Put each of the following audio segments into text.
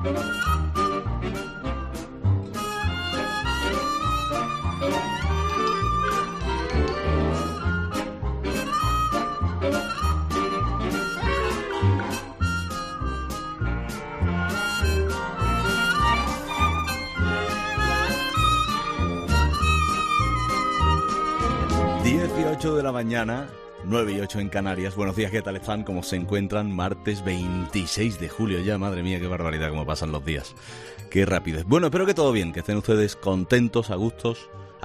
De la mañana, 9:08 en Canarias. Buenos días, ¿qué tal están? ¿Cómo se encuentran? Martes 26 de julio ya, madre mía, qué barbaridad, cómo pasan los días. Qué rápido. Bueno, espero que todo bien, que estén ustedes contentos, a gusto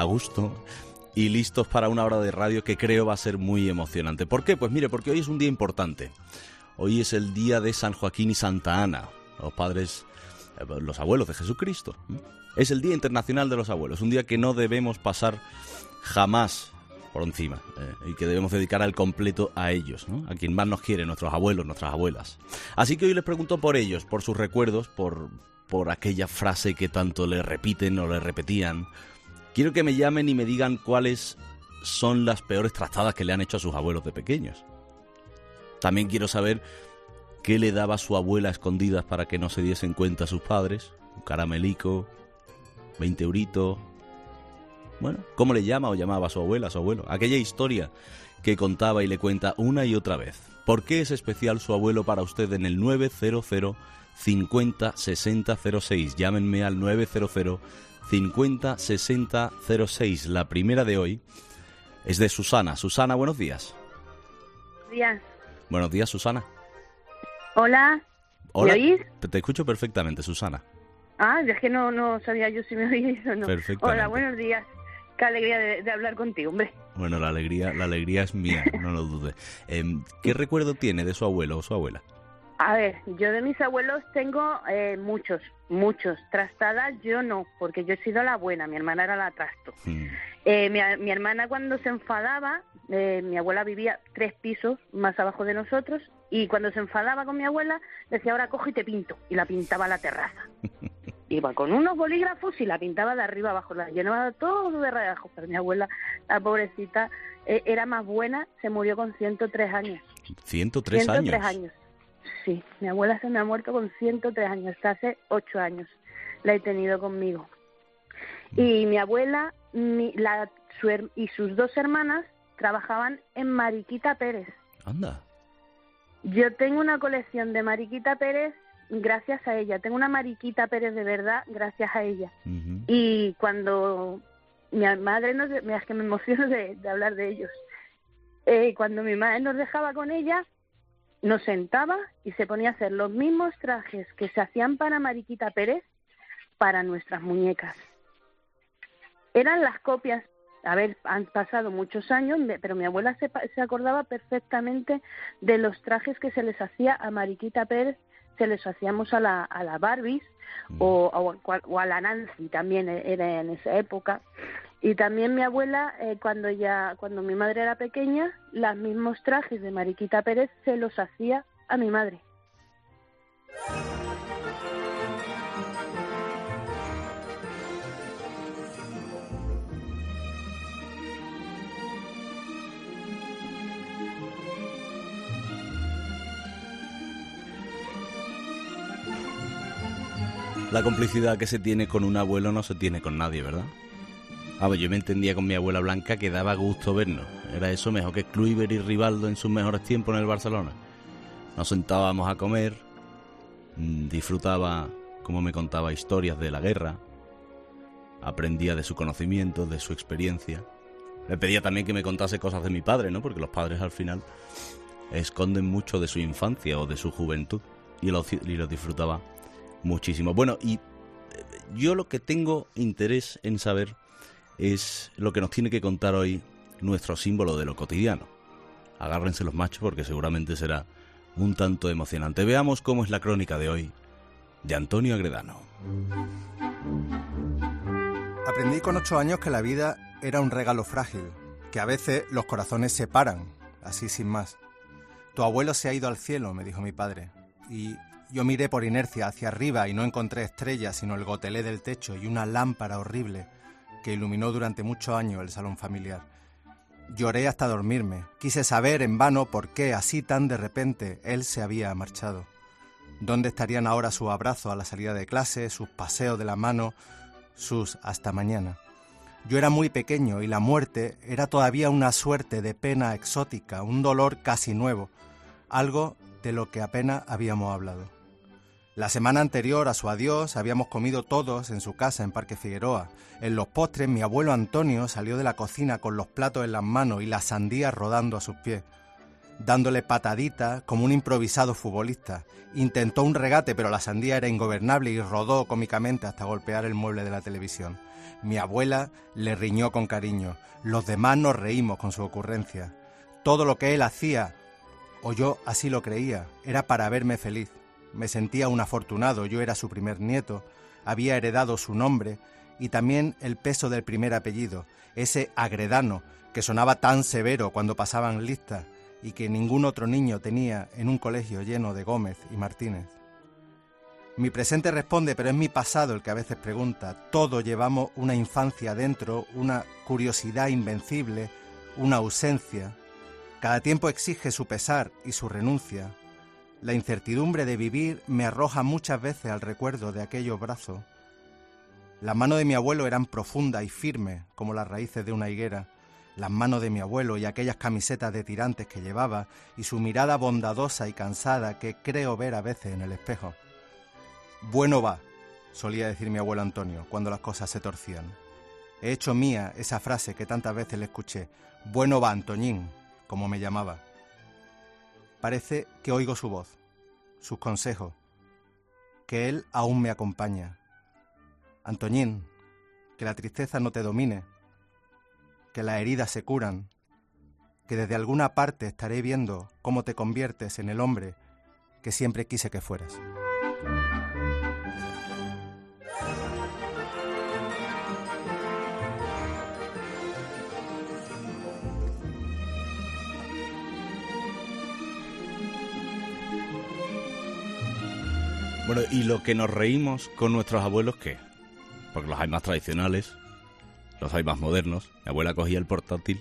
y listos para una hora de radio que creo va a ser muy emocionante. ¿Por qué? Pues mire, porque hoy es un día importante. Hoy es el día de San Joaquín y Santa Ana, los padres, los abuelos de Jesucristo. Es el Día Internacional de los Abuelos, un día que no debemos pasar jamás por encima, y que debemos dedicar al completo a ellos, ¿no? A quien más nos quiere, nuestros abuelos, nuestras abuelas. Así que hoy les pregunto por ellos, por sus recuerdos, por aquella frase que tanto le repiten o le repetían. Quiero que me llamen y me digan cuáles son las peores trastadas que le han hecho a sus abuelos de pequeños. También quiero saber qué le daba su abuela a escondidas para que no se diesen cuenta a sus padres. Un caramelico, 20 euritos. Bueno, ¿cómo le llama o llamaba a su abuela, a su abuelo? Aquella historia que contaba y le cuenta una y otra vez. ¿Por qué es especial su abuelo para usted en el 900 50 60 06? Llámenme al 900 50 60 06. La primera de hoy es de Susana. Susana, buenos días. Buenos días. Buenos días, Susana. Hola. Hola. ¿Me oís? Te escucho perfectamente, Susana. Ah, es que no sabía yo si me oís o no. Perfectamente. Hola, buenos días. Qué alegría de hablar contigo, hombre. Bueno, la alegría es mía, no lo dudes. ¿Qué recuerdo tiene de su abuelo o su abuela? A ver, yo de mis abuelos tengo muchos. Trastadas yo no, porque yo he sido la buena, mi hermana era la trasto. Mi hermana cuando se enfadaba, mi abuela vivía 3 pisos más abajo de nosotros, y cuando se enfadaba con mi abuela, decía, ahora cojo y te pinto, y la pintaba a la terraza. Iba con unos bolígrafos y la pintaba de arriba abajo, la llenaba todo de rayajos, pero mi abuela, la pobrecita, era más buena, se murió con 103 años. ¿103 años? 103 años. Sí, mi abuela se me ha muerto con 103 años, hasta hace 8 años la he tenido conmigo. Y mi abuela y sus 2 hermanas trabajaban en Mariquita Pérez. Anda. Yo tengo una colección de Mariquita Pérez gracias a ella. Tengo una Mariquita Pérez de verdad gracias a ella. Uh-huh. Y cuando mi madre es que me emociono de hablar de ellos. Cuando mi madre nos dejaba con ella, nos sentaba y se ponía a hacer los mismos trajes que se hacían para Mariquita Pérez para nuestras muñecas. Eran las copias. A ver, han pasado muchos años, pero mi abuela se acordaba perfectamente de los trajes que se les hacía a Mariquita Pérez, se les hacíamos a la Barbies o a la Nancy, también era en esa época. Y también mi abuela, cuando mi madre era pequeña, los mismos trajes de Mariquita Pérez se los hacía a mi madre. La complicidad que se tiene con un abuelo no se tiene con nadie, ¿verdad? Ver, yo me entendía con mi abuela Blanca que daba gusto vernos. Era eso mejor que Kluivert y Rivaldo en sus mejores tiempos en el Barcelona. Nos sentábamos a comer, disfrutaba cómo me contaba historias de la guerra, aprendía de su conocimiento, de su experiencia. Le pedía también que me contase cosas de mi padre, ¿no? Porque los padres al final esconden mucho de su infancia o de su juventud, y lo disfrutaba muchísimo. Bueno, y yo lo que tengo interés en saber es lo que nos tiene que contar hoy nuestro símbolo de lo cotidiano. Agárrense los machos porque seguramente será un tanto emocionante. Veamos cómo es la crónica de hoy de Antonio Agredano. Aprendí con 8 años que la vida era un regalo frágil, que a veces los corazones se paran, así sin más. Tu abuelo se ha ido al cielo, me dijo mi padre, y yo miré por inercia hacia arriba y no encontré estrellas, sino el gotelé del techo y una lámpara horrible que iluminó durante muchos años el salón familiar. Lloré hasta dormirme. Quise saber en vano por qué, así tan de repente, él se había marchado. ¿Dónde estarían ahora sus abrazos a la salida de clase, sus paseos de la mano, sus hasta mañana? Yo era muy pequeño y la muerte era todavía una suerte de pena exótica, un dolor casi nuevo, algo de lo que apenas habíamos hablado. La semana anterior a su adiós habíamos comido todos en su casa en Parque Figueroa. En los postres mi abuelo Antonio salió de la cocina con los platos en las manos y las sandías rodando a sus pies, dándole pataditas como un improvisado futbolista. Intentó un regate, pero la sandía era ingobernable y rodó cómicamente hasta golpear el mueble de la televisión. Mi abuela le riñó con cariño. Los demás nos reímos con su ocurrencia. Todo lo que él hacía, o yo así lo creía, era para verme feliz. Me sentía un afortunado, yo era su primer nieto, había heredado su nombre y también el peso del primer apellido, ese Agredano que sonaba tan severo cuando pasaban listas y que ningún otro niño tenía en un colegio lleno de Gómez y Martínez. Mi presente responde, pero es mi pasado el que a veces pregunta. Todos llevamos una infancia dentro, una curiosidad invencible, una ausencia. Cada tiempo exige su pesar y su renuncia. La incertidumbre de vivir me arroja muchas veces al recuerdo de aquellos brazos. Las manos de mi abuelo eran profundas y firmes como las raíces de una higuera. Las manos de mi abuelo y aquellas camisetas de tirantes que llevaba y su mirada bondadosa y cansada que creo ver a veces en el espejo. Bueno va, solía decir mi abuelo Antonio cuando las cosas se torcían. He hecho mía esa frase que tantas veces le escuché. Bueno va, Antoñín, como me llamaba. Parece que oigo su voz, sus consejos, que él aún me acompaña. Antoñín, que la tristeza no te domine, que las heridas se curan, que desde alguna parte estaré viendo cómo te conviertes en el hombre que siempre quise que fueras. Bueno, ¿y lo que nos reímos con nuestros abuelos qué? Porque los hay más tradicionales, los hay más modernos. Mi abuela cogía el portátil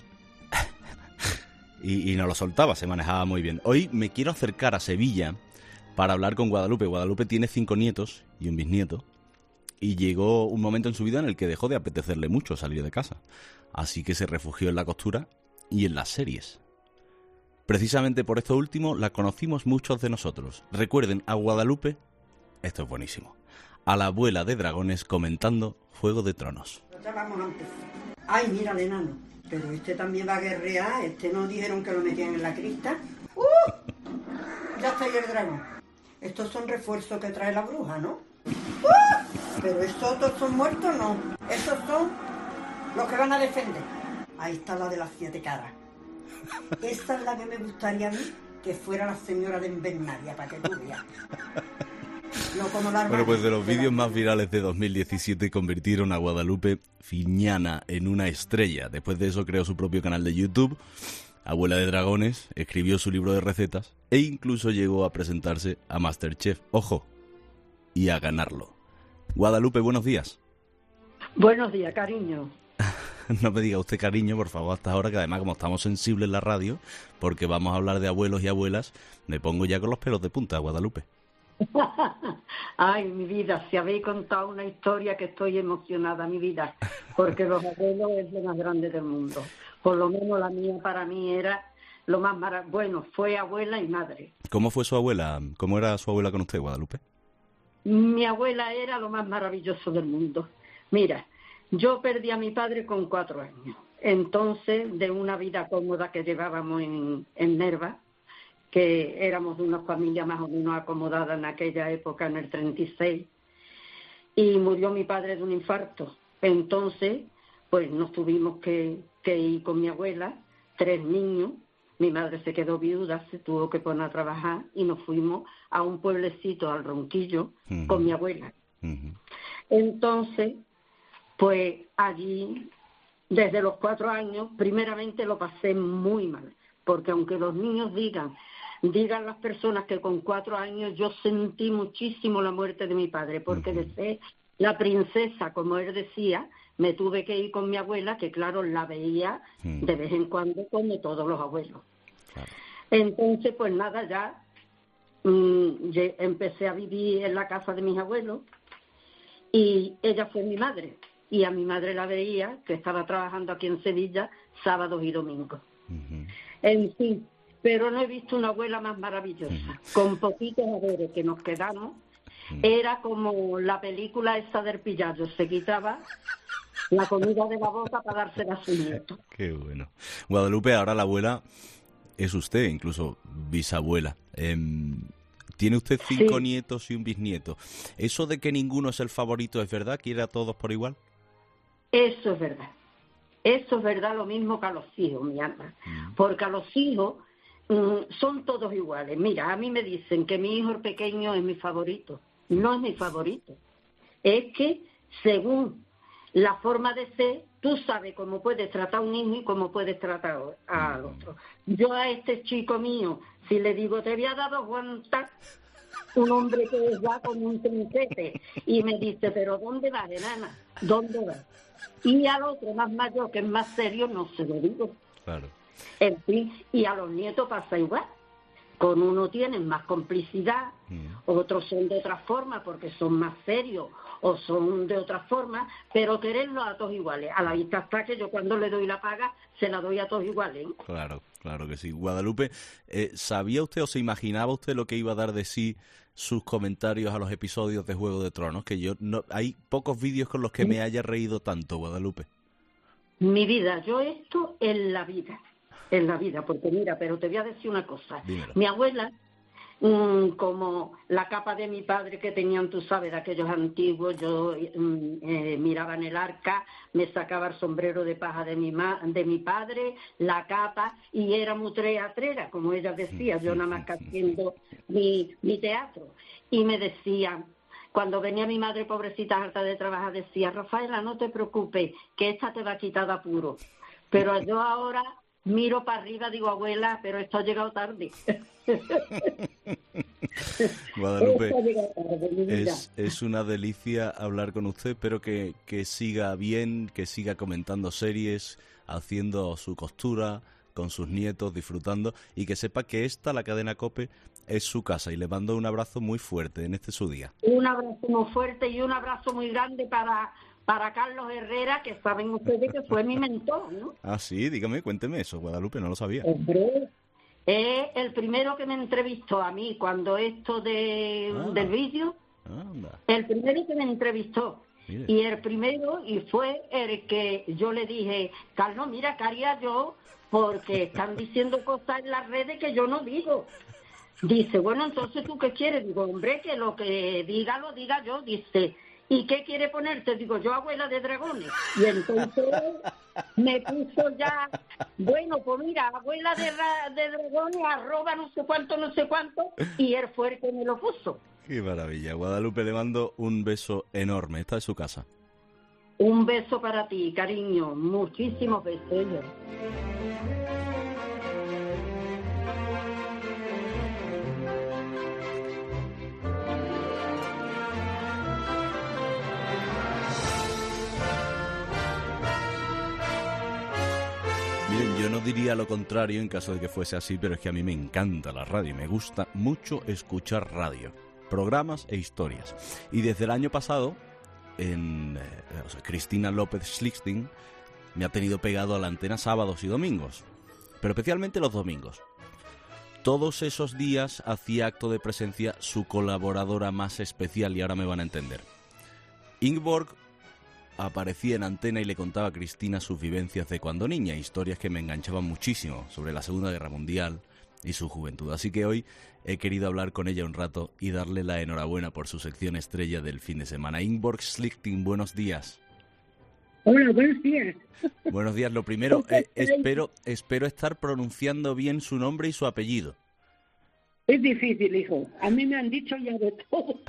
y no lo soltaba, se manejaba muy bien. Hoy me quiero acercar a Sevilla para hablar con Guadalupe. Guadalupe tiene 5 nietos y un bisnieto. Y llegó un momento en su vida en el que dejó de apetecerle mucho salir de casa. Así que se refugió en la costura y en las series. Precisamente por esto último la conocimos muchos de nosotros. Recuerden a Guadalupe, esto es buenísimo, a la abuela de dragones comentando Juego de Tronos. Vamos antes. Ay, mira el enano, pero este también va a guerrear, este no dijeron que lo metían en la crista. Ya está ahí el dragón. Estos son refuerzos que trae la bruja, ¿no? Pero estos otros son muertos, no. Estos son los que van a defender. Ahí está la de las 7 caras. Esta es la que me gustaría a mí que fuera la señora de Invernalia, para que tú veas. No como la bueno, pues de los vídeos más virales de 2017 convirtieron a Guadalupe Fiñana en una estrella. Después de eso creó su propio canal de YouTube, Abuela de Dragones, escribió su libro de recetas e incluso llegó a presentarse a MasterChef. ¡Ojo! Y a ganarlo. Guadalupe, buenos días. Buenos días, cariño. No me diga usted cariño, por favor, hasta ahora, que además como estamos sensibles en la radio, porque vamos a hablar de abuelos y abuelas, me pongo ya con los pelos de punta, Guadalupe. Ay, mi vida, si habéis contado una historia que estoy emocionada, mi vida, porque los abuelos es lo más grande del mundo. Por lo menos la mía para mí era lo más maravilloso. Bueno, fue abuela y madre. ¿Cómo fue su abuela? ¿Cómo era su abuela con usted, Guadalupe? Mi abuela era lo más maravilloso del mundo. Mira, yo perdí a mi padre con 4 años. Entonces, de una vida cómoda que llevábamos en Nerva, que éramos de una familia más o menos acomodada en aquella época, en el 36, y murió mi padre de un infarto. Entonces, pues nos tuvimos que ir con mi abuela, 3 niños, mi madre se quedó viuda, se tuvo que poner a trabajar y nos fuimos a un pueblecito, al Ronquillo, con mi abuela. Entonces, pues allí, desde los 4 años, primeramente lo pasé muy mal, porque aunque los niños digan las personas que con 4 años yo sentí muchísimo la muerte de mi padre, porque de ser la princesa, como él decía, me tuve que ir con mi abuela, que claro, la veía de vez en cuando como todos los abuelos. Claro. Entonces, pues nada, ya empecé a vivir en la casa de mis abuelos y ella fue mi madre. Y a mi madre la veía, que estaba trabajando aquí en Sevilla, sábados y domingos. En fin, pero no he visto una abuela más maravillosa. Con poquitos haberes que nos quedamos, era como la película esa del Pillallo, se quitaba la comida de la boca para dársela a su nieto. Qué bueno. Guadalupe, ahora la abuela es usted, incluso bisabuela. Tiene usted 5 nietos y un bisnieto. ¿Eso de que ninguno es el favorito es verdad? ¿Quiere a todos por igual? Eso es verdad. Eso es verdad, lo mismo que a los hijos, mi alma. Porque a los hijos son todos iguales. Mira, a mí me dicen que mi hijo el pequeño es mi favorito. No es mi favorito. Es que según la forma de ser, tú sabes cómo puedes tratar a un hijo y cómo puedes tratar al otro. Yo a este chico mío, si le digo, te había dado aguantar, un hombre que es ya como un trincete, y me dice, pero ¿dónde vas, enana? ¿Dónde vas? Y al otro más mayor, que es más serio, no se lo digo. Claro. En fin, y a los nietos pasa igual. Con uno tienen más complicidad, otros son de otra forma porque son más serios o son de otra forma, pero quererlos a todos iguales. A la vista está que yo cuando le doy la paga se la doy a todos iguales. Claro, claro que sí. Guadalupe, ¿sabía usted o se imaginaba usted lo que iba a dar de sí sus comentarios a los episodios de Juego de Tronos? Que yo no, hay pocos vídeos con los que me haya reído tanto, Guadalupe. Mi vida, yo esto en la vida, porque mira, pero te voy a decir una cosa. Dímelo. Mi abuela, como la capa de mi padre que tenían, tú sabes, de aquellos antiguos, yo miraba en el arca, me sacaba el sombrero de paja de mi padre, la capa, y era muy teatrera, como ella decía, yo nada más que haciendo mi teatro. Y me decía, cuando venía mi madre pobrecita harta de trabajar, decía, Rafaela, no te preocupes, que esta te va a quitar de apuro. Pero yo ahora miro para arriba, digo, abuela, pero esto ha llegado tarde. Guadalupe, es una delicia hablar con usted. Espero que siga bien, que siga comentando series, haciendo su costura con sus nietos, disfrutando, y que sepa que la cadena COPE, es su casa. Y le mando un abrazo muy fuerte en este su día. Un abrazo muy fuerte y un abrazo muy grande para Carlos Herrera, que saben ustedes que fue mi mentor, ¿no? Ah, sí, dígame, cuénteme eso, Guadalupe, no lo sabía. Hombre, es el primero que me entrevistó a mí cuando esto del vídeo, el primero que me entrevistó. Mire. Y el primero, y fue el que yo le dije, Carlos, mira, ¿qué haría yo? Porque están diciendo cosas en las redes que yo no digo. Dice, bueno, entonces, ¿tú qué quieres? Digo, hombre, que lo que diga, lo diga yo. Dice, ¿y qué quiere ponerte? Digo, yo abuela de dragones. Y entonces me puso ya, bueno, pues mira, abuela de dragones, @ no sé cuánto, y él fue el que me lo puso. Qué maravilla. Guadalupe, le mando un beso enorme. Esta es su casa. Un beso para ti, cariño. Muchísimos besos. Miren, yo no diría lo contrario en caso de que fuese así, pero es que a mí me encanta la radio. Me gusta mucho escuchar radio, programas e historias. Y desde el año pasado, Cristina López Schlichting me ha tenido pegado a la antena sábados y domingos, pero especialmente los domingos. Todos esos días hacía acto de presencia su colaboradora más especial, y ahora me van a entender. Ingeborg aparecía en antena y le contaba a Cristina sus vivencias de cuando niña, historias que me enganchaban muchísimo sobre la Segunda Guerra Mundial y su juventud. Así que hoy he querido hablar con ella un rato y darle la enhorabuena por su sección estrella del fin de semana. Ingeborg Schlichting, buenos días. Hola, buenos días. Buenos días. Lo primero, espero estar pronunciando bien su nombre y su apellido. Es difícil, hijo. A mí me han dicho ya de todo.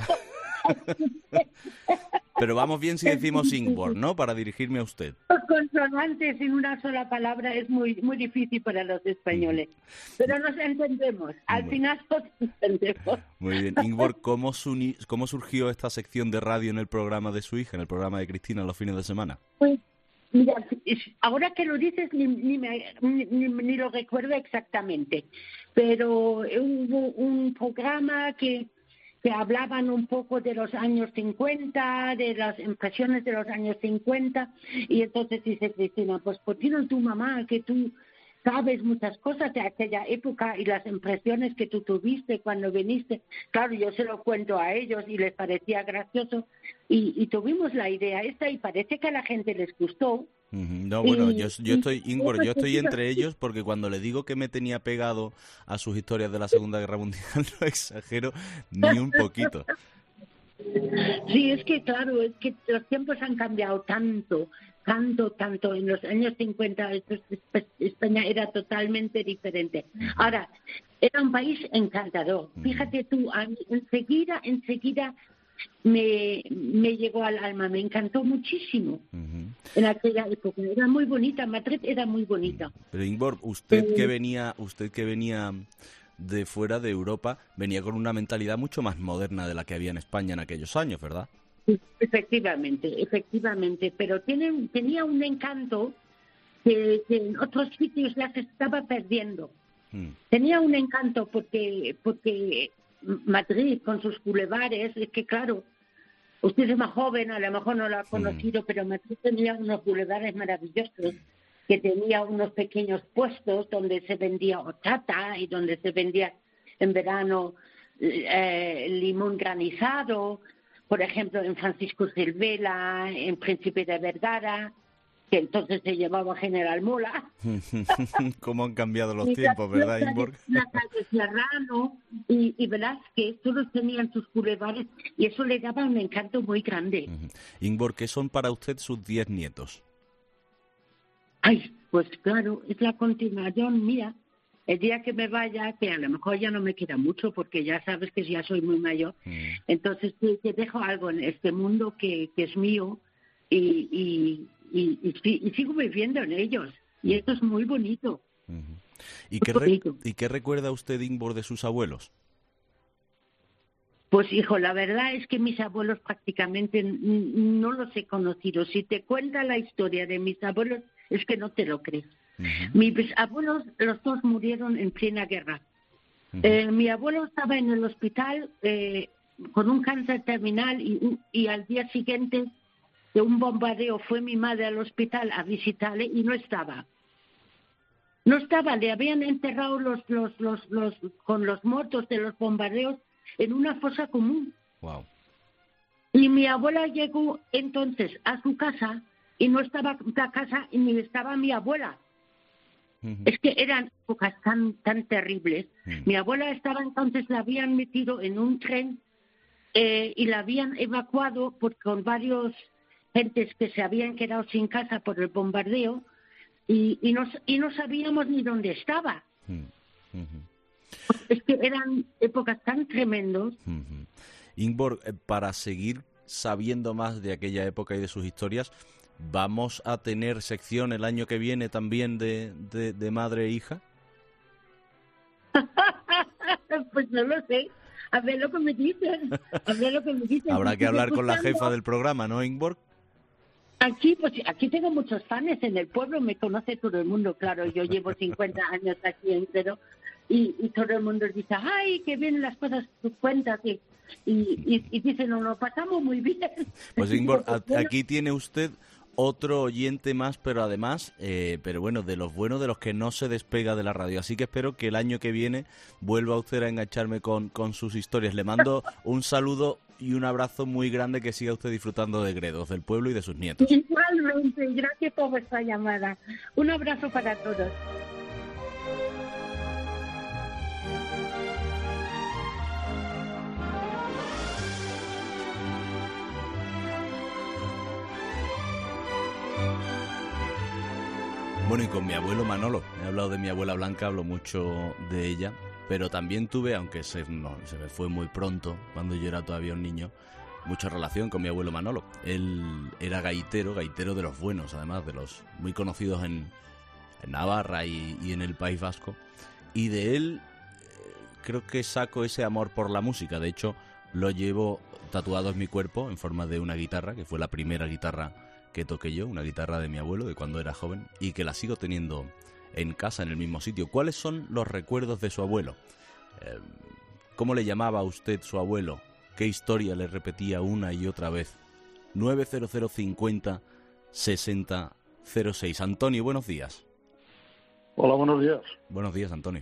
Pero vamos bien si decimos Ingeborg, ¿no? Para dirigirme a usted. Los consonantes en una sola palabra es muy difícil para los españoles. Pero nos entendemos. Al final nos entendemos. Muy bien. Ingeborg, ¿cómo surgió esta sección de radio en el programa de su hija, en el programa de Cristina los fines de semana? Pues Mira, ahora que lo dices ni lo recuerdo exactamente, pero hubo un programa que hablaban un poco de los años 50, de las impresiones de los años 50, y entonces dice Cristina, pues ¿por qué no tu mamá, que tú sabes muchas cosas de aquella época y las impresiones que tú tuviste cuando viniste? Claro, yo se lo cuento a ellos y les parecía gracioso y tuvimos la idea esta y parece que a la gente les gustó. No, bueno, yo estoy, Ingbor, yo estoy entre ellos porque cuando le digo que me tenía pegado a sus historias de la Segunda Guerra Mundial no exagero ni un poquito. Sí, es que claro, es que los tiempos han cambiado tanto. En los años 50 España era totalmente diferente. Ahora, era un país encantador. Fíjate tú, enseguida me llegó al alma, me encantó muchísimo. En aquella época era muy bonita, Madrid era muy bonita. Pero Ingeborg, usted que venía de fuera de Europa, venía con una mentalidad mucho más moderna de la que había en España en aquellos años, ¿verdad? Efectivamente, pero tenía un encanto que en otros sitios ya se estaba perdiendo. Tenía un encanto porque Madrid con sus bulevares, es que claro, usted es más joven, a lo mejor no lo ha conocido, pero Madrid tenía unos bulevares maravillosos, que tenía unos pequeños puestos donde se vendía horchata y donde se vendía en verano limón granizado, por ejemplo en Francisco Silvela, en Príncipe de Vergara, que entonces se llamaba General Mola. ¿Cómo han cambiado los tiempos, verdad, Ingeborg? La calle Serrano y Velázquez, todos tenían sus bulevares y eso le daba un encanto muy grande. Ingeborg, ¿qué son para usted sus 10 nietos? Ay, pues claro, es la continuación mía. El día que me vaya, que a lo mejor ya no me queda mucho porque ya sabes que ya soy muy mayor, entonces te dejo algo en este mundo que es mío y sigo viviendo en ellos. Y esto es muy bonito. ¿Y qué recuerda usted, Ingeborg, de sus abuelos? Pues hijo, la verdad es que mis abuelos prácticamente no los he conocido. Si te cuenta la historia de mis abuelos, es que no te lo crees. Mis abuelos, los dos murieron en plena guerra. Mi abuelo estaba en el hospital con un cáncer terminal y al día siguiente de un bombardeo fue mi madre al hospital a visitarle y no estaba. Le habían enterrado con los muertos de los bombardeos en una fosa común. Wow. Y mi abuela llegó entonces a su casa y no estaba la casa y ni estaba mi abuela. Es que eran épocas tan terribles. Mi abuela estaba entonces, la habían metido en un tren y la habían evacuado con varios gentes que se habían quedado sin casa por el bombardeo y no sabíamos ni dónde estaba. Es que eran épocas tan tremendas. Ingeborg, para seguir sabiendo más de aquella época y de sus historias, ¿vamos a tener sección el año que viene también de madre e hija? Pues no lo sé. A ver lo que me dicen. Habrá que hablar con la jefa del programa, ¿no, Ingeborg? Aquí tengo muchos fans en el pueblo, me conoce todo el mundo, claro, yo llevo 50 años aquí entero y todo el mundo dice, ay, qué bien las cosas que tú cuentas y dicen, nos lo pasamos muy bien. Pues Ingeborg, aquí tiene usted otro oyente más, pero además, pero bueno, de los buenos, de los que no se despega de la radio. Así que espero que el año que viene vuelva usted a engancharme con sus historias. Le mando un saludo y un abrazo muy grande, que siga usted disfrutando de Gredos, del pueblo y de sus nietos. Igualmente, gracias por vuestra llamada. Un abrazo para todos. Bueno, y con mi abuelo Manolo, he hablado de mi abuela Blanca, hablo mucho de ella, pero también tuve, aunque se me fue muy pronto, cuando yo era todavía un niño, mucha relación con mi abuelo Manolo. Él era gaitero de los buenos, además, de los muy conocidos en Navarra y en el País Vasco, y de él creo que saco ese amor por la música. De hecho, lo llevo tatuado en mi cuerpo en forma de una guitarra, que fue la primera guitarra que toqué yo, una guitarra de mi abuelo de cuando era joven y que la sigo teniendo en casa, en el mismo sitio. ¿Cuáles son los recuerdos de su abuelo? ¿Cómo le llamaba a usted su abuelo? ¿Qué historia le repetía una y otra vez? 900 50 60 06. Antonio, buenos días. Hola, buenos días. Buenos días, Antonio.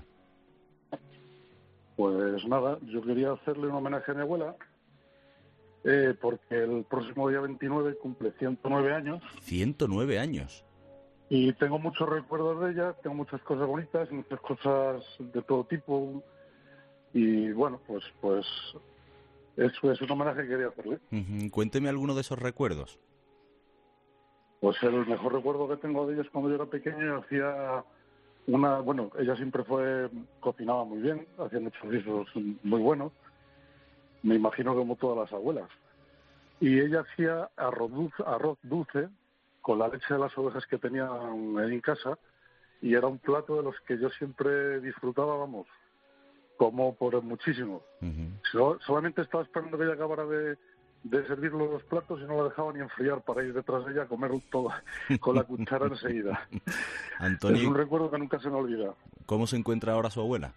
Pues nada, yo quería hacerle un homenaje a mi abuela, porque el próximo día 29 cumple 109 años. 109 años. Y tengo muchos recuerdos de ella, tengo muchas cosas bonitas, muchas cosas de todo tipo. Y bueno, pues eso es un homenaje que quería hacerle. Cuénteme alguno de esos recuerdos. Pues el mejor recuerdo que tengo de ella es cuando yo era pequeño y hacía ella siempre cocinaba muy bien, hacía muchos guisos muy buenos, me imagino como todas las abuelas. Y ella hacía arroz dulce con la leche de las ovejas que tenía en casa, y era un plato de los que yo siempre disfrutaba, vamos, como por muchísimo. Solamente estaba esperando que ella acabara de servir los platos y no la dejaba ni enfriar para ir detrás de ella a comer todo con la cuchara enseguida. Antonio, es un recuerdo que nunca se me olvida. ¿Cómo se encuentra ahora su abuela?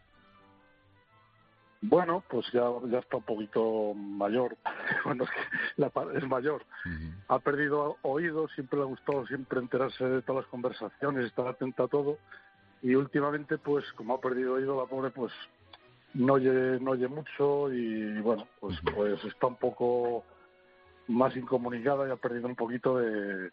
Bueno, pues ya está un poquito mayor. Bueno, es que es mayor. Ha perdido oído, siempre le ha gustado siempre enterarse de todas las conversaciones, estar atenta a todo. Y últimamente, pues como ha perdido oído, la pobre, pues no oye mucho y bueno, pues está un poco más incomunicada y ha perdido un poquito de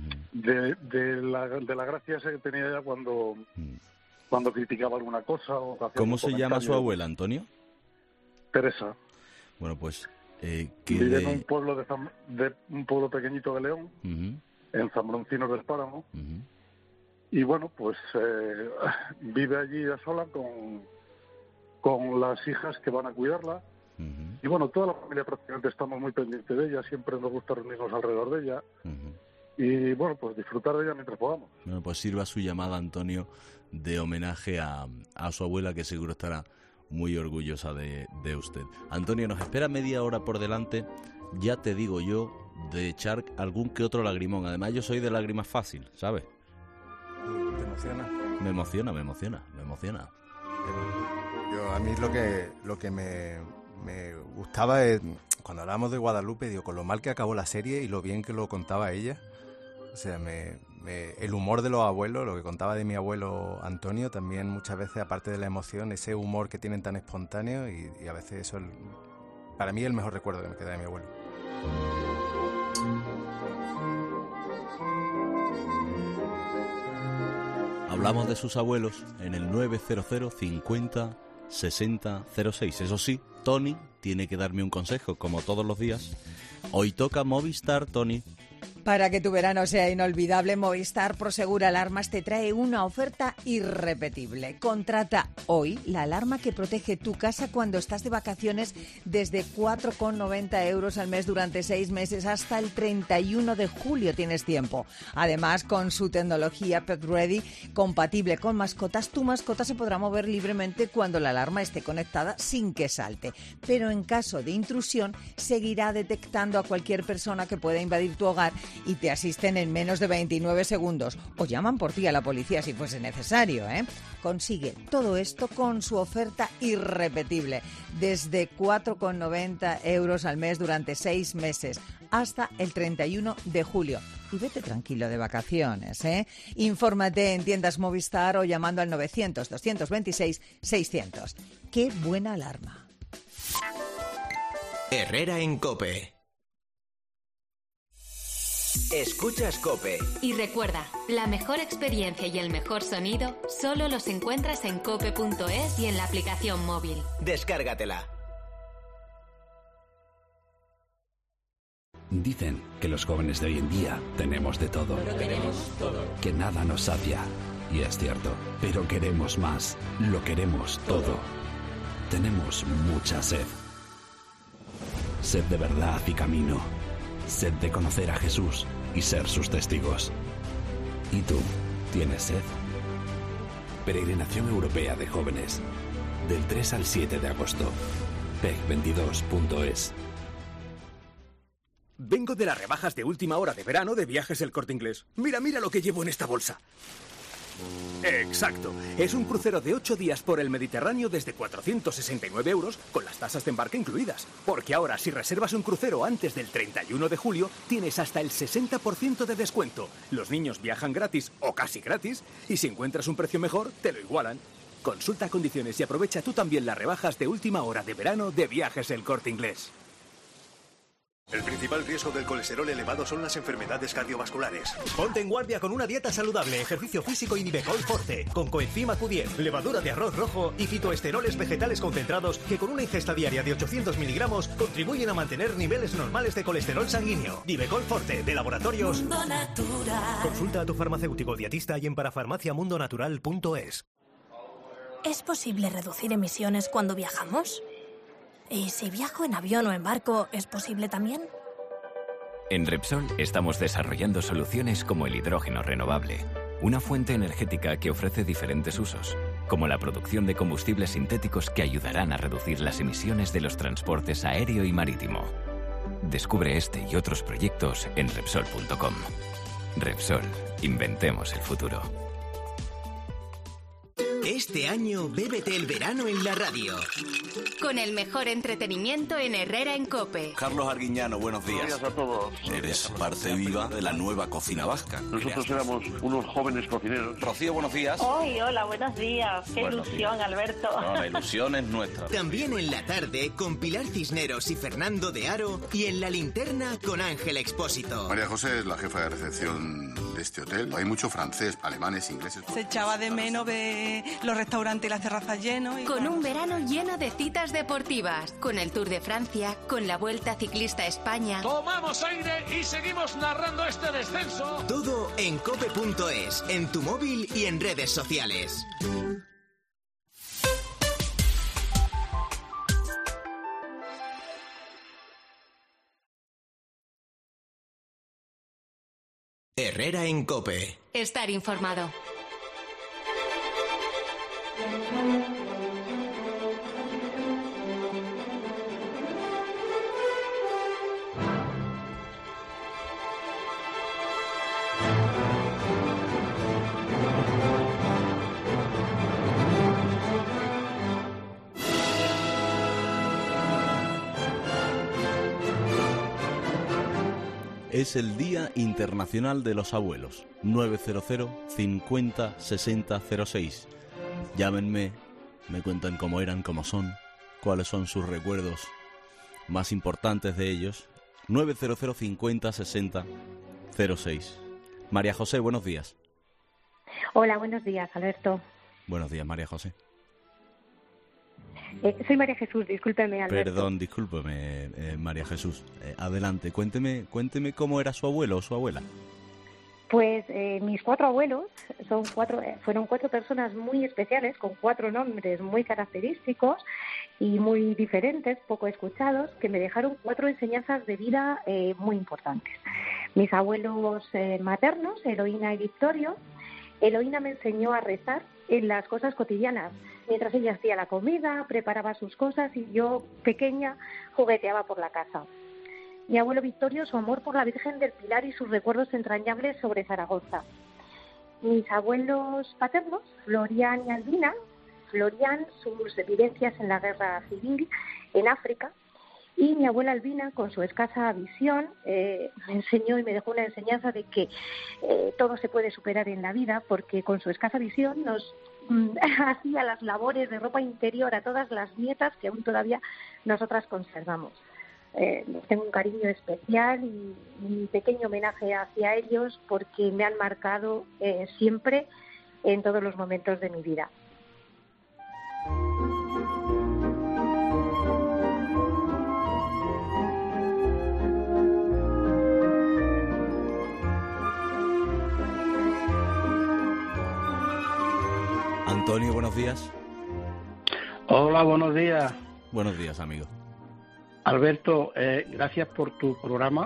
la gracia esa que tenía ella cuando criticaba alguna cosa. ¿Cómo se llama su abuela, Antonio? Teresa. Bueno, pues vive en un pueblo un pueblo pequeñito de León, en Zambroncinos del Páramo, y bueno, pues vive allí a sola con las hijas que van a cuidarla. Y bueno, toda la familia prácticamente estamos muy pendientes de ella, siempre nos gusta reunirnos alrededor de ella y bueno, pues disfrutar de ella mientras podamos. Bueno, pues sirva su llamada, Antonio, de homenaje a su abuela, que seguro estará muy orgullosa de usted. Antonio, nos espera media hora por delante, ya te digo yo, de echar algún que otro lagrimón. Además, yo soy de lágrimas fácil, ¿sabes? ¿Te emociona? Me emociona. A mí lo que me gustaba es, cuando hablábamos de Guadalupe, digo, con lo mal que acabó la serie y lo bien que lo contaba ella. O sea, el humor de los abuelos, lo que contaba de mi abuelo Antonio, también muchas veces, aparte de la emoción, ese humor que tienen tan espontáneo, y a veces eso es, para mí, el mejor recuerdo que me queda de mi abuelo. Hablamos de sus abuelos en el 900 50 60 06. Eso sí, Tony tiene que darme un consejo, como todos los días. Hoy toca Movistar, Tony. Para que tu verano sea inolvidable, Movistar Prosegur Alarmas te trae una oferta irrepetible. Contrata hoy la alarma que protege tu casa cuando estás de vacaciones desde 4,90 euros al mes durante 6 meses. Hasta el 31 de julio tienes tiempo. Además, con su tecnología Pet Ready, compatible con mascotas, tu mascota se podrá mover libremente cuando la alarma esté conectada sin que salte. Pero en caso de intrusión, seguirá detectando a cualquier persona que pueda invadir tu hogar y te asisten en menos de 29 segundos. O llaman por ti a la policía si fuese necesario, ¿eh? Consigue todo esto con su oferta irrepetible. Desde 4,90 euros al mes durante 6 meses, hasta el 31 de julio. Y vete tranquilo de vacaciones, ¿eh? Infórmate en tiendas Movistar o llamando al 900-226-600. ¡Qué buena alarma! Herrera en COPE. Escuchas COPE. Y recuerda, la mejor experiencia y el mejor sonido solo los encuentras en cope.es y en la aplicación móvil. Descárgatela. Dicen que los jóvenes de hoy en día tenemos de todo. Que nada nos sacia. Y es cierto, pero queremos más. Lo queremos todo. Tenemos mucha sed. Sed de verdad y camino. Sed de conocer a Jesús y ser sus testigos. ¿Y tú, tienes sed? Peregrinación Europea de Jóvenes. Del 3 al 7 de agosto. PEG22.es. Vengo de las rebajas de última hora de verano de Viajes El Corte Inglés. Mira lo que llevo en esta bolsa. Exacto. Es un crucero de 8 días por el Mediterráneo desde 469 euros con las tasas de embarque incluidas. Porque ahora, si reservas un crucero antes del 31 de julio, tienes hasta el 60% de descuento. Los niños viajan gratis o casi gratis y si encuentras un precio mejor, te lo igualan. Consulta condiciones y aprovecha tú también las rebajas de última hora de verano de Viajes El Corte Inglés. El principal riesgo del colesterol elevado son las enfermedades cardiovasculares. Ponte en guardia con una dieta saludable, ejercicio físico y Nivecol Forte, con coenzima Q10, levadura de arroz rojo y fitoesteroles vegetales concentrados que con una ingesta diaria de 800 miligramos contribuyen a mantener niveles normales de colesterol sanguíneo. Nivecol Forte, de Laboratorios Mundo Natural. Consulta a tu farmacéutico dietista y en parafarmaciamundonatural.es. ¿Es posible reducir emisiones cuando viajamos? ¿Y si viajo en avión o en barco, es posible también? En Repsol estamos desarrollando soluciones como el hidrógeno renovable, una fuente energética que ofrece diferentes usos, como la producción de combustibles sintéticos que ayudarán a reducir las emisiones de los transportes aéreo y marítimo. Descubre este y otros proyectos en Repsol.com. Repsol, inventemos el futuro. Este año, bébete el verano en la radio. Con el mejor entretenimiento en Herrera en COPE. Carlos Arguiñano, buenos días. Buenos días a todos. Eres parte viva de la nueva cocina vasca. Nosotros éramos unos jóvenes cocineros. Rocío, buenos días. Hola, buenos días. Qué ilusión, Alberto. No, la ilusión es nuestra. También en la tarde con Pilar Cisneros y Fernando de Aro y en la linterna con Ángel Expósito. María José es la jefa de recepción de este hotel. Hay mucho francés, alemanes, ingleses. Se echaba de menos de los restaurantes y las terrazas llenos. Con un verano lleno de citas deportivas, con el Tour de Francia, con la Vuelta Ciclista a España. Tomamos aire y seguimos narrando este descenso. Todo en cope.es, en tu móvil y en redes sociales. Herrera en COPE. Estar informado. Es el Día Internacional de los Abuelos. 900 50 60 06. Llámenme, me cuentan cómo eran, cómo son, cuáles son sus recuerdos más importantes de ellos. 900 50 60 06. María José, buenos días. Hola, buenos días, Alberto. Buenos días, María José. Soy María Jesús, discúlpeme, Alberto. Perdón, discúlpeme, María Jesús. Adelante, cuénteme cómo era su abuelo o su abuela. Pues mis 4 abuelos fueron 4 personas muy especiales, con 4 nombres muy característicos y muy diferentes, poco escuchados, que me dejaron 4 enseñanzas de vida muy importantes. Mis abuelos maternos, Eloína y Victorio. Eloína me enseñó a rezar en las cosas cotidianas, mientras ella hacía la comida, preparaba sus cosas y yo, pequeña, jugueteaba por la casa. Mi abuelo Victorio, su amor por la Virgen del Pilar y sus recuerdos entrañables sobre Zaragoza. Mis abuelos paternos, Florian y Albina. Florian, sus vivencias en la guerra civil en África. Y mi abuela Albina, con su escasa visión, me enseñó y me dejó una enseñanza de que todo se puede superar en la vida, porque con su escasa visión nos hacía las labores de ropa interior a todas las nietas que aún todavía nosotras conservamos. Tengo un cariño especial y un pequeño homenaje hacia ellos porque me han marcado siempre en todos los momentos de mi vida. Antonio, buenos días. Hola, buenos días. Buenos días, amigo. Alberto, gracias por tu programa.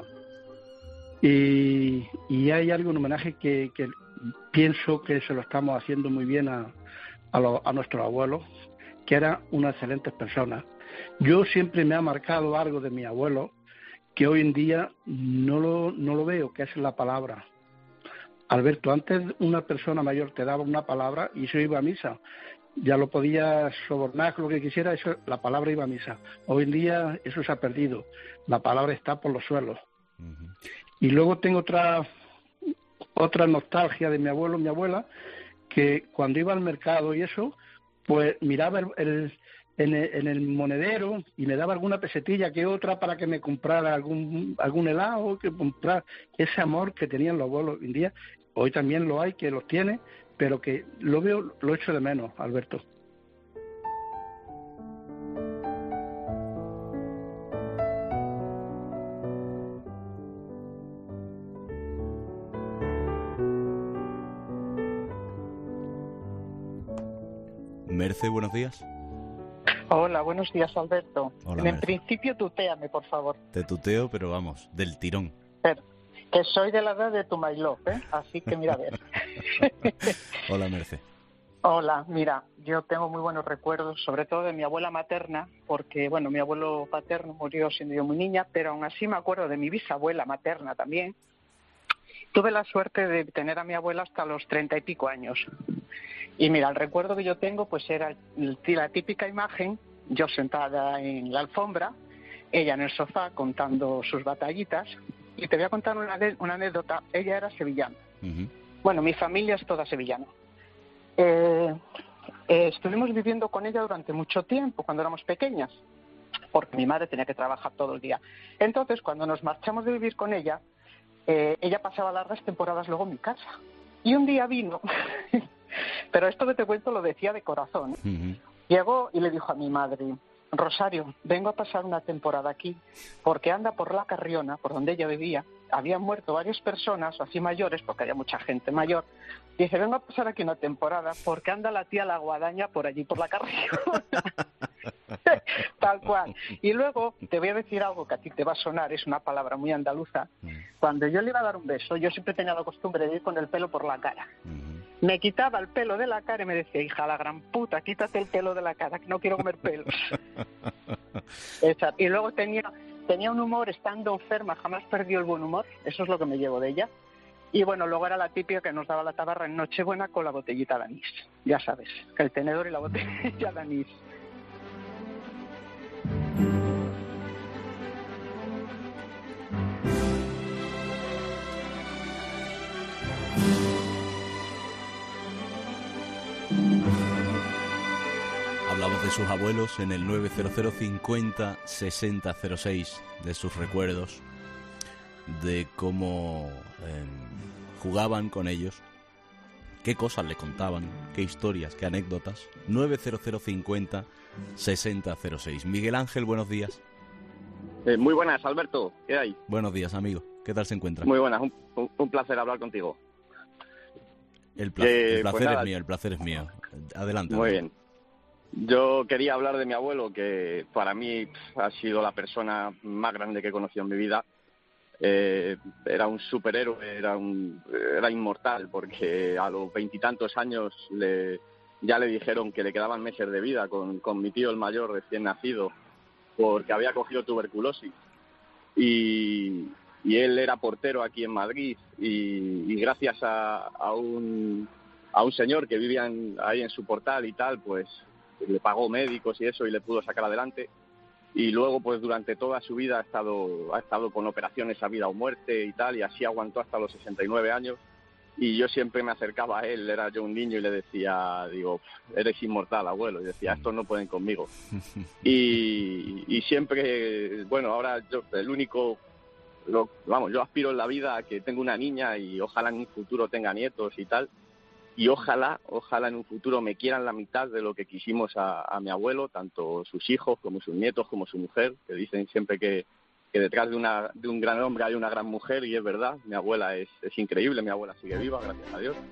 Y hay algo en homenaje que pienso que se lo estamos haciendo muy bien a nuestros abuelos, que eran unas excelentes personas. Yo siempre me ha marcado algo de mi abuelo, que hoy en día no lo veo, que es la palabra. Alberto, antes una persona mayor te daba una palabra y eso iba a misa. Ya lo podías sobornar, lo que quisiera, eso, la palabra iba a misa. Hoy en día eso se ha perdido. La palabra está por los suelos. Uh-huh. Y luego tengo otra nostalgia de mi abuelo, mi abuela, que cuando iba al mercado y eso, pues miraba en el monedero y me daba alguna pesetilla que otra para que me comprara algún helado, que comprar ese amor que tenían los abuelos hoy en día. Hoy también lo hay, que los tiene, pero que lo echo de menos, Alberto. Merce, buenos días. Hola, buenos días, Alberto. Hola, en principio, tutéame, por favor. Te tuteo, pero vamos, del tirón. Pero, que soy de la edad de tu my love, ¿eh? Así que mira a ver. Hola, Merce. Hola, mira, yo tengo muy buenos recuerdos, sobre todo de mi abuela materna, porque, bueno, mi abuelo paterno murió siendo yo muy niña, pero aún así me acuerdo de mi bisabuela materna también. Tuve la suerte de tener a mi abuela hasta los 30 y pico años. Y mira, el recuerdo que yo tengo pues era la típica imagen, yo sentada en la alfombra, ella en el sofá contando sus batallitas. Y te voy a contar una anécdota. Ella era sevillana. Uh-huh. Bueno, mi familia es toda sevillana. Estuvimos viviendo con ella durante mucho tiempo, cuando éramos pequeñas, porque mi madre tenía que trabajar todo el día. Entonces, cuando nos marchamos de vivir con ella, ella pasaba largas temporadas luego en mi casa. Y un día vino, pero esto que te cuento lo decía de corazón. Uh-huh. Llegó y le dijo a mi madre: Rosario, vengo a pasar una temporada aquí, porque anda por la Carriona, por donde ella vivía, habían muerto varias personas, así mayores, porque había mucha gente mayor. Dice, vengo a pasar aquí una temporada, porque anda la tía La Guadaña por allí, por la Carriona. Tal cual. Y luego, te voy a decir algo que a ti te va a sonar, es una palabra muy andaluza. Cuando yo le iba a dar un beso, yo siempre tenía la costumbre de ir con el pelo por la cara. Me quitaba el pelo de la cara y me decía, hija, la gran puta, quítate el pelo de la cara, que no quiero comer pelos. Y luego tenía un humor, estando enferma, jamás perdió el buen humor, eso es lo que me llevo de ella. Y bueno, luego era la típica que nos daba la tabarra en Nochebuena con la botellita de anís. Ya sabes, el tenedor y la botella de anís. Hablamos de sus abuelos en el 900 50 60 06, de sus recuerdos, de cómo jugaban con ellos, qué cosas le contaban, qué historias, qué anécdotas. 900 50 60 06. Miguel Ángel, buenos días. Muy buenas, Alberto, ¿qué hay? Buenos días, amigo, ¿qué tal se encuentra? Muy buenas, un placer hablar contigo. El placer es mío. Adelante. Muy bien. Yo quería hablar de mi abuelo, que para mí ha sido la persona más grande que he conocido en mi vida. Era un superhéroe, era inmortal, porque a los 20 y tantos años ya le dijeron que le quedaban meses de vida con mi tío el mayor recién nacido, porque había cogido tuberculosis. Y él era portero aquí en Madrid, y gracias a un señor que vivía ahí en su portal y tal, pues le pagó médicos y eso y le pudo sacar adelante. Y luego pues durante toda su vida ha estado con operaciones a vida o muerte y tal, y así aguantó hasta los 69 años. Y yo siempre me acercaba a él, era yo un niño, y le decía, digo, eres inmortal, abuelo, y decía, estos no pueden conmigo. Y siempre, bueno, ahora yo yo aspiro en la vida a que tengo una niña y ojalá en un futuro tenga nietos y tal. Y ojalá en un futuro me quieran la mitad de lo que quisimos a mi abuelo, tanto sus hijos como sus nietos como su mujer, que dicen siempre que detrás de un gran hombre hay una gran mujer, y es verdad. Mi abuela es increíble, mi abuela sigue viva, gracias a Dios.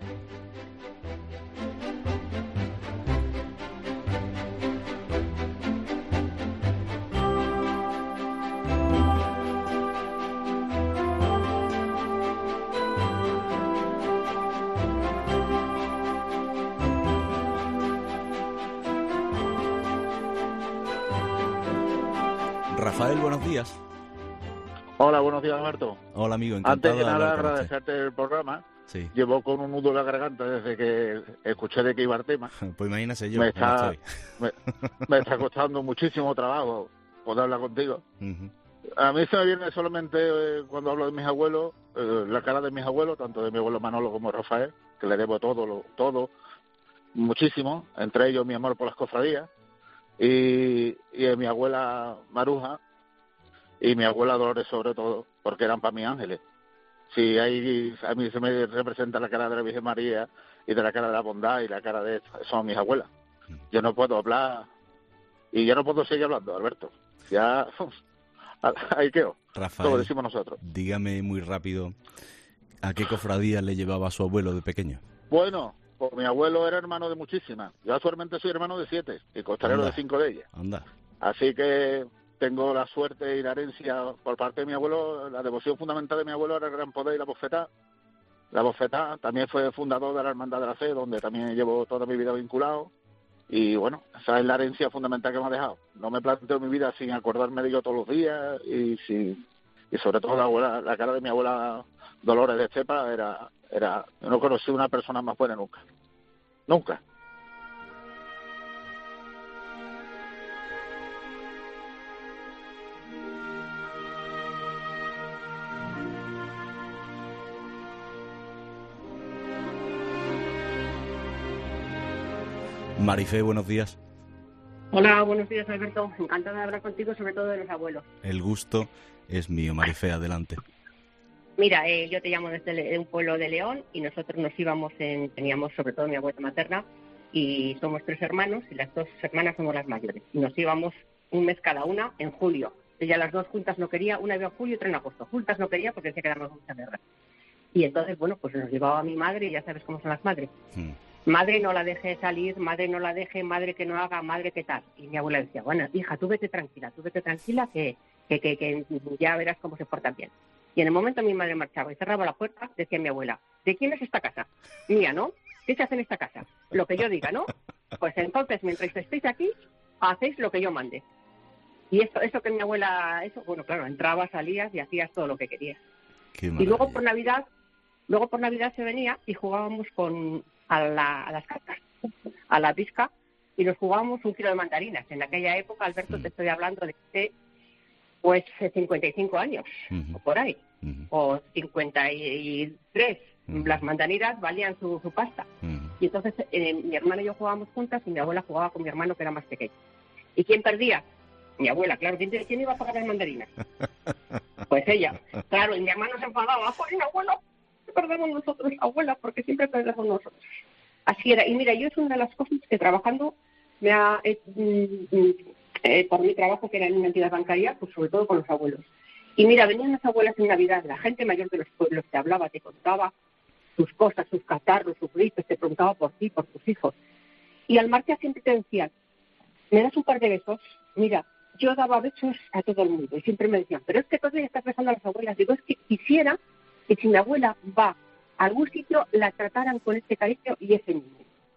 Rafael, buenos días. Hola, buenos días, Alberto. Hola, amigo, encantado Antes de de nada, hablar con usted. agradecerte el programa. Sí. Llevo con un nudo en la garganta desde que escuché de qué iba el tema. Pues imagínese yo, me cómo está, estoy. me está costando muchísimo trabajo poder hablar contigo. A mí se me viene solamente, cuando hablo de mis abuelos, la cara de mis abuelos, tanto de mi abuelo Manolo como Rafael, que le debo todo, muchísimo, entre ellos mi amor por las cofradías, y de mi abuela Maruja y mi abuela Dolores sobre todo, porque eran para mí ángeles. Sí, ahí a mí se me representa la cara de la Virgen María y de la cara de la bondad y la cara de... Son mis abuelas. Yo no puedo hablar y yo no puedo seguir hablando, Alberto. Ya... ahí quedo. Rafael, como decimos nosotros. Dígame muy rápido, ¿a qué cofradía le llevaba a su abuelo de pequeño? Bueno, pues mi abuelo era hermano de muchísimas. Yo actualmente soy hermano de 7 y costalero de 5 de ellas. Anda. Así que tengo la suerte y la herencia por parte de mi abuelo. La devoción fundamental de mi abuelo era el Gran Poder y la Bofetá. La Bofetá también fue fundador de la Hermandad de la Fe, donde también llevo toda mi vida vinculado. Y bueno, esa es la herencia fundamental que me ha dejado. No me planteo mi vida sin acordarme de ello todos los días y sobre todo la cara de mi abuela Dolores de Estepa era no conocí una persona más buena nunca. Marifé, buenos días. Hola, buenos días, Alberto. Encantada de hablar contigo, sobre todo de los abuelos. El gusto es mío. Marifé, adelante. Mira, yo te llamo desde un pueblo de León y nosotros nos íbamos, teníamos sobre todo mi abuela materna y somos 3 hermanos y las 2 hermanas somos las mayores. Y nos íbamos un mes cada una en julio. Ella las 2 juntas no quería, una iba en julio y otra en agosto. Juntas no quería porque decía que éramos mucha guerra. Y entonces, bueno, pues nos llevaba a mi madre y ya sabes cómo son las madres. Madre, no la deje salir, madre, no la deje, madre, que no haga, madre, ¿qué tal? Y mi abuela decía, bueno, hija, tú vete tranquila, que ya verás cómo se portan bien. Y en el momento mi madre marchaba y cerraba la puerta, decía mi abuela, ¿de quién es esta casa? Mía, ¿no? ¿Qué se hace en esta casa? Lo que yo diga, ¿no? Pues entonces, mientras estéis aquí, hacéis lo que yo mande. Y eso que mi abuela, bueno, claro, entrabas, salías y hacías todo lo que querías. Y luego por Navidad se venía y jugábamos a las cartas, a la pizca, y nos jugábamos 1 kilo de mandarinas. En aquella época, Alberto, te estoy hablando de 55 años, o por ahí, o 53. Las mandarinas valían su pasta. Y entonces mi hermana y yo jugábamos juntas y mi abuela jugaba con mi hermano, que era más pequeño. ¿Y quién perdía? Mi abuela, claro. ¿Quién iba a pagar las mandarinas? Pues ella. Claro, y mi hermano se enfadaba. ¡Ay, abuela! Perdemos nosotros, abuela, porque siempre perdemos nosotros. Así era. Y mira, yo es una de las cosas que trabajando por mi trabajo, que era en una entidad bancaria, pues sobre todo con los abuelos. Y mira, venían las abuelas en Navidad, la gente mayor de los pueblos te hablaba, te contaba sus cosas, sus catarros, sus gritos, te preguntaba por ti, por tus hijos. Y al marchar siempre te decían, ¿me das un par de besos? Mira, yo daba besos a todo el mundo y siempre me decían, pero es que todavía estás besando a las abuelas. Digo, es que quisiera que si mi abuela va a algún sitio la trataran con este cariño y ese niño.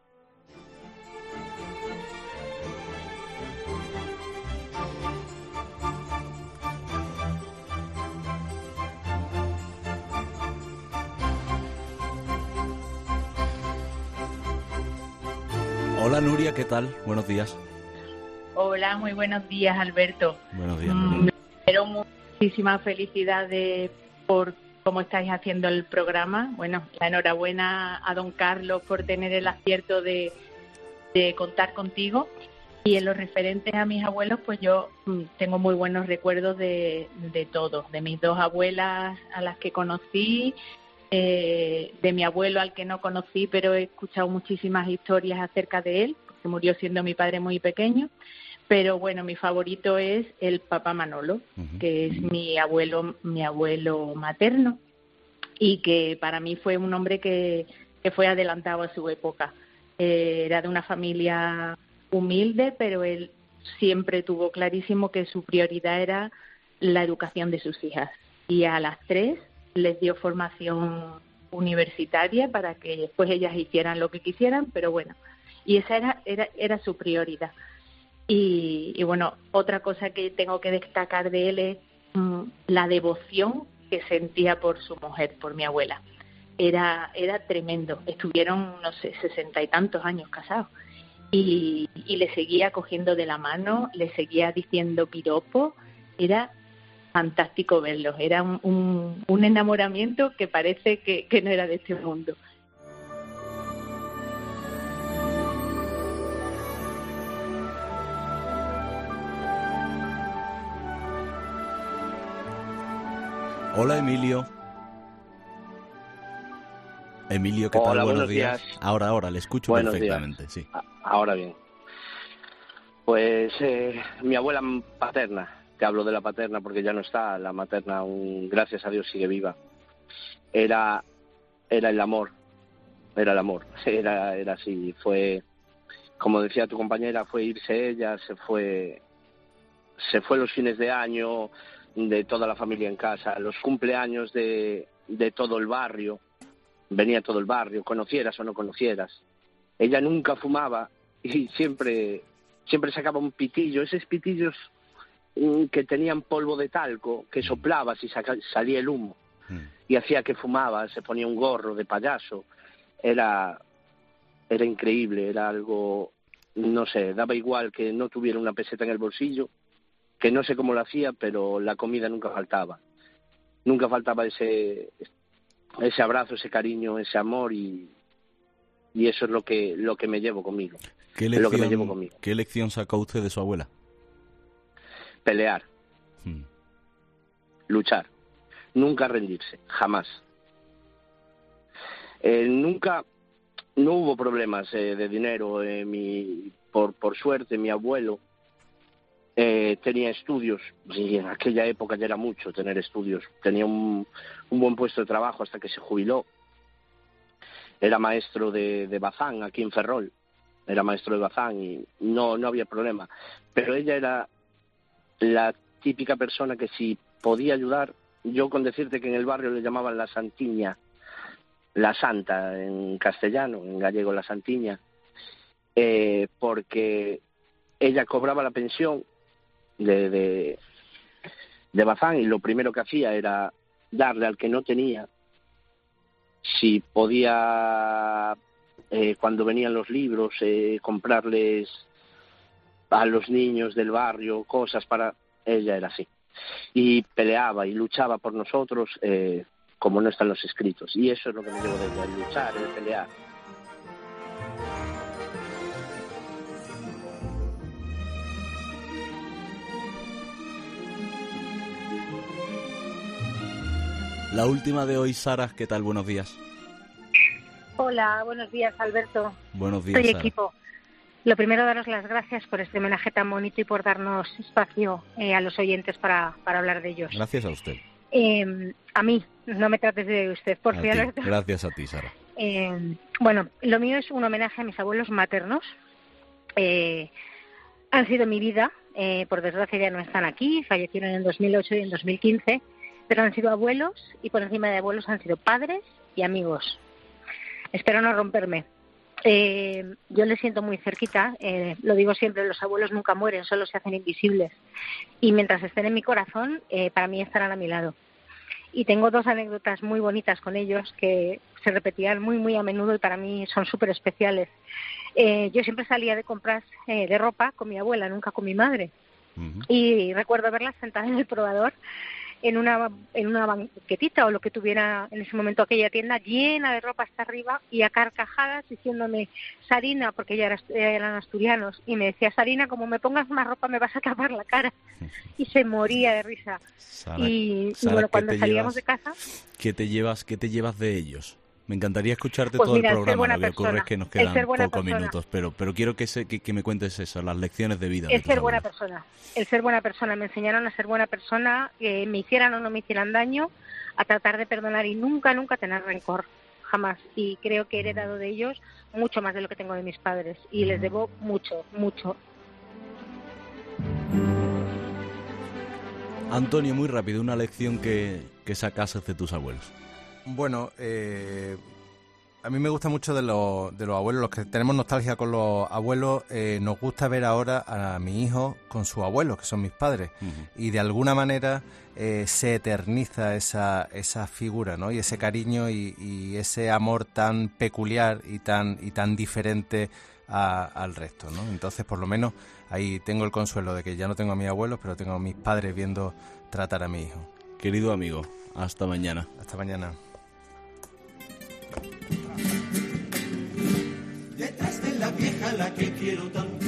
Hola Nuria, ¿qué tal? Buenos días. Hola, muy buenos días, Alberto. Buenos días, Nuria. Pero muchísimas felicidades por cómo estáis haciendo el programa. Bueno, la enhorabuena a don Carlos por tener el acierto de contar contigo. Y en los referentes a mis abuelos, pues yo tengo muy buenos recuerdos de todos, de mis 2 abuelas a las que conocí, de mi abuelo al que no conocí, pero he escuchado muchísimas historias acerca de él, porque murió siendo mi padre muy pequeño. Pero bueno, mi favorito es el papá Manolo, que es mi abuelo materno, y que para mí fue un hombre que fue adelantado a su época. Era de una familia humilde, pero él siempre tuvo clarísimo que su prioridad era la educación de sus hijas. Y a las 3 les dio formación universitaria para que después ellas hicieran lo que quisieran, pero bueno, y esa era su prioridad. Y bueno, otra cosa que tengo que destacar de él es la devoción que sentía por su mujer, por mi abuela. Era tremendo. Estuvieron, no sé, 60 y tantos años casados. Y le seguía cogiendo de la mano, le seguía diciendo piropos. Era fantástico verlos. Era un enamoramiento que parece que no era de este mundo. Hola, Emilio. Emilio, ¿qué tal? Hola, buenos días. Ahora, le escucho buenos perfectamente, días. sí. Ahora bien. Pues mi abuela paterna, te hablo de la paterna porque ya no está, la materna aún, gracias a Dios, sigue viva. Era el amor, era así, fue, como decía tu compañera, fue irse ella, se fue los fines de año, de toda la familia en casa, los cumpleaños de todo el barrio, venía todo el barrio, conocieras o no conocieras. Ella nunca fumaba y siempre sacaba un pitillo, esos pitillos que tenían polvo de talco, que soplabas y salía el humo, y hacía que fumaba, se ponía un gorro de payaso. Era increíble, era algo, no sé, daba igual que no tuviera una peseta en el bolsillo, que no sé cómo lo hacía, pero la comida nunca faltaba. Nunca faltaba ese abrazo, ese cariño, ese amor, y eso es lo que me llevo conmigo. ¿Qué lección sacó usted de su abuela? Pelear. Luchar. Nunca rendirse, jamás. No hubo problemas de dinero. Por suerte, mi abuelo tenía estudios, y en aquella época ya era mucho tener estudios. Tenía un buen puesto de trabajo hasta que se jubiló. Era maestro de Bazán, aquí en Ferrol. Era maestro de Bazán y no había problema. Pero ella era la típica persona que si podía ayudar, yo con decirte que en el barrio le llamaban la santiña, la santa en castellano, en gallego la santiña, porque ella cobraba la pensión de Bazán y lo primero que hacía era darle al que no tenía, si podía, cuando venían los libros, comprarles a los niños del barrio cosas para... Ella era así. Y peleaba y luchaba por nosotros como no están los escritos. Y eso es lo que me llevo de ella, el luchar, el pelear. La última de hoy, Sara, ¿qué tal? Buenos días. Hola, buenos días, Alberto. Buenos días, Soy Sara. equipo. Lo primero, daros las gracias por este homenaje tan bonito y por darnos espacio a los oyentes para hablar de ellos. Gracias a usted. A mí, no me trates de usted, por favor, Alberto. Gracias a ti, Sara. Bueno, lo mío es un homenaje a mis abuelos maternos. Han sido mi vida, por desgracia ya no están aquí, fallecieron en 2008 y en 2015, pero han sido abuelos y por encima de abuelos han sido padres y amigos. Espero no romperme. Yo les siento muy cerquita, lo digo siempre, los abuelos nunca mueren, solo se hacen invisibles. Y mientras estén en mi corazón, para mí estarán a mi lado. Y tengo dos anécdotas muy bonitas con ellos que se repetían muy, muy a menudo y para mí son súper especiales. Yo siempre salía de compras de ropa con mi abuela, nunca con mi madre. Y recuerdo verlas sentadas en el probador en una banquetita o lo que tuviera en ese momento aquella tienda llena de ropa hasta arriba y a carcajadas diciéndome, Sarina, porque ya eran asturianos, y me decía, Sarina, como me pongas más ropa me vas a tapar la cara. Y se moría de risa. Sara, y bueno, cuando salíamos de casa... ¿Qué te llevas de ellos? Me encantaría escucharte pues todo mira, el programa, lo que ocurre persona, es que nos quedan pocos persona. minutos, pero quiero que me cuentes eso, las lecciones de vida. El ser buena persona, me enseñaron a ser buena persona, que me hicieran o no me hicieran daño, a tratar de perdonar y nunca tener rencor, jamás. Y creo que he heredado de ellos mucho más de lo que tengo de mis padres y les debo mucho, mucho. Antonio, muy rápido, una lección que sacases de tus abuelos. Bueno, A mí me gusta mucho de los abuelos, los que tenemos nostalgia con los abuelos, nos gusta ver ahora a mi hijo con sus abuelos, que son mis padres, y de alguna manera se eterniza esa figura, ¿no? Y ese cariño y ese amor tan peculiar y tan diferente al resto, ¿no? Entonces, por lo menos, ahí tengo el consuelo de que ya no tengo a mis abuelos, pero tengo a mis padres viendo tratar a mi hijo. Querido amigo, hasta mañana. Hasta mañana. Detrás de la vieja la que quiero tanto,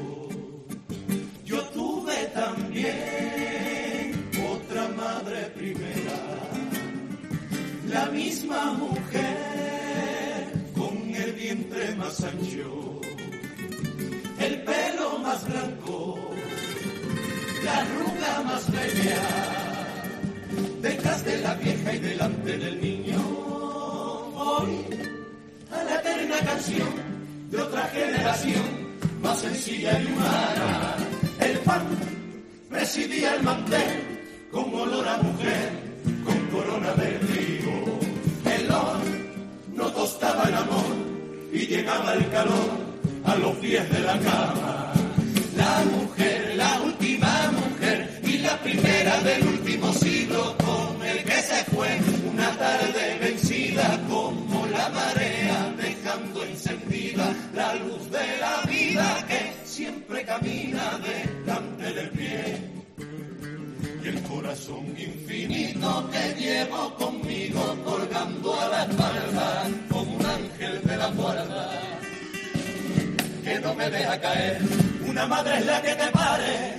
yo tuve también otra madre primera, la misma mujer con el vientre más ancho, el pelo más blanco, la arruga más bella. Detrás de la vieja y delante del niño, voy a la eterna canción de otra generación, más sencilla y humana. El pan presidía el mantel con olor a mujer, con corona de trigo. El horno tostaba el amor y llegaba el calor a los pies de la cama. La mujer, la última mujer y la primera del último siglo, con el que se fue una tarde vencida como la marea, dejando encendida la luz de la vida que siempre camina delante del pie. Y el corazón infinito que llevo conmigo colgando a la espalda como un ángel de la guarda que no me deja caer. Una madre es la que te pare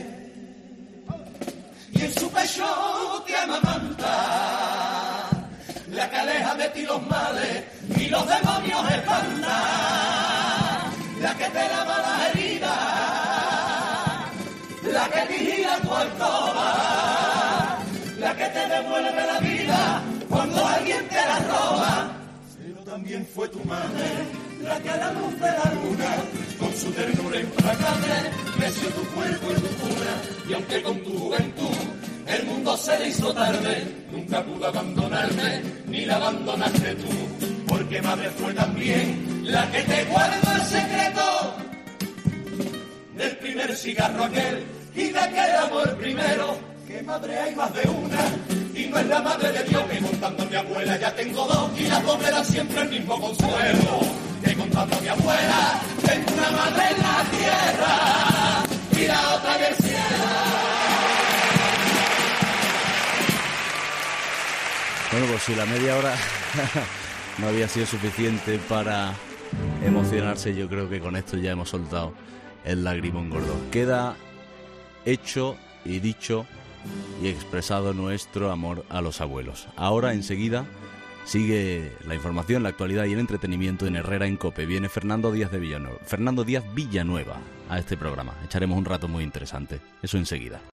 y en su pecho te amamanta, la que aleja de ti los males y los demonios espanta, la que te lava las heridas, la que vigila tu alcoba, la que te devuelve la vida cuando alguien te la roba. Pero también fue tu madre la que a la luz de la luna, con su ternura implacable, creció tu cuerpo y tu cuna, y aunque con tu juventud el mundo se le hizo tarde, nunca pudo abandonarme, ni la abandonaste tú, porque madre fue también la que te guardó el secreto del primer cigarro aquel y de aquel amor primero. Que madre hay más de una, y no es la madre de Dios, que contando a mi abuela ya tengo dos, y las dos me dan siempre el mismo consuelo. Que contando a mi abuela tengo una madre en la tierra y la otra en el cielo. Bueno, pues si la media hora no había sido suficiente para emocionarse, yo creo que con esto ya hemos soltado el lagrimón gordo. Queda hecho y dicho y expresado nuestro amor a los abuelos. Ahora, enseguida, sigue la información, la actualidad y el entretenimiento en Herrera en COPE. Viene Fernando Díaz Villanueva a este programa. Echaremos un rato muy interesante. Eso enseguida.